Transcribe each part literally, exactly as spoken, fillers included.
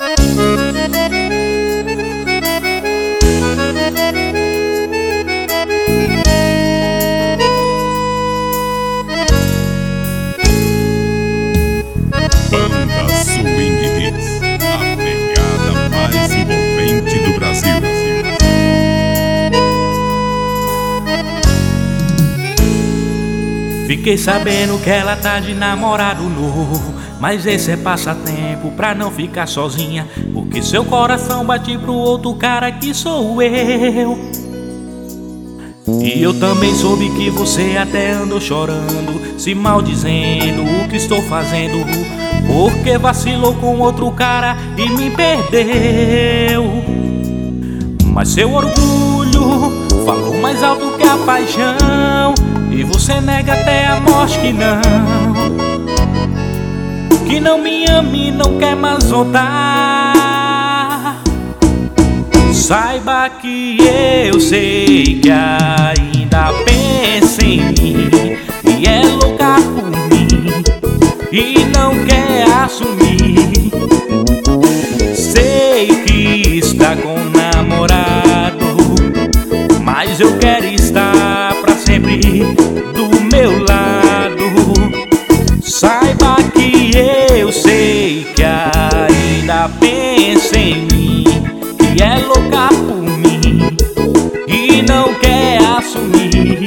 Banda Swing Hits, a pegada mais envolvente do Brasil. Fiquei sabendo que ela tá de namorado novo, mas esse é passatempo pra não ficar sozinha, porque seu coração bate pro outro cara que sou eu. E eu também soube que você até andou chorando, se maldizendo o que estou fazendo, porque vacilou com outro cara e me perdeu. Mas seu orgulho falou mais alto que a paixão, e você nega até a morte que não, que não me ama e não quer mais voltar. Saiba que eu sei que ainda pensa em mim e é louca por mim e não quer assumir. Sei que está com um namorado, mas eu quero estar pra sempre do meu lado. Saiba que eu sei que ainda pensa em mim e é louca por mim e não quer assumir.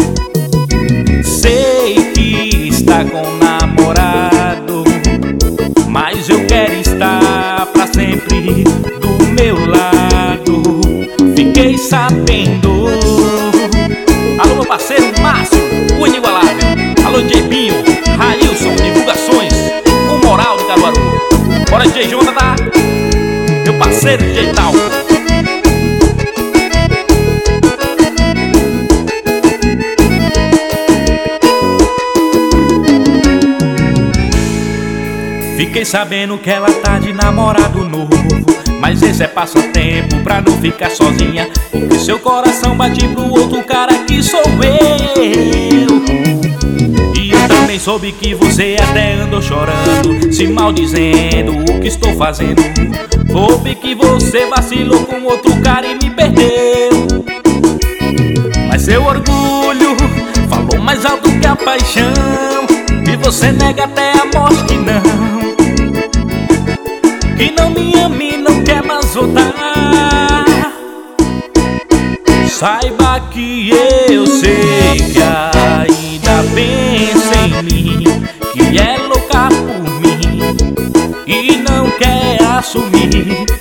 Sei que está com um namorado, mas eu quero estar pra sempre do meu lado. Fiquei sabendo. Alô, meu parceiro Márcio, o inigualável. Alô, D J Binho, Railson, divulgações, o moral do Caruaru. Bora, D J Jonathan, meu parceiro D J Tal. Fiquei sabendo que ela tá de namorado novo, mas esse é passatempo pra não ficar sozinha, porque seu coração bate pro outro cara que sou eu. E eu também soube que você até andou chorando, se maldizendo o que estou fazendo. Soube que você vacilou com outro cara e me perdeu. Mas seu orgulho falou mais alto que a paixão, e você nega até a morte que não, que não me ama e não quer mais voltar. Saiba que eu sei que ainda pensa em mim, que é louca por mim e não quer assumir.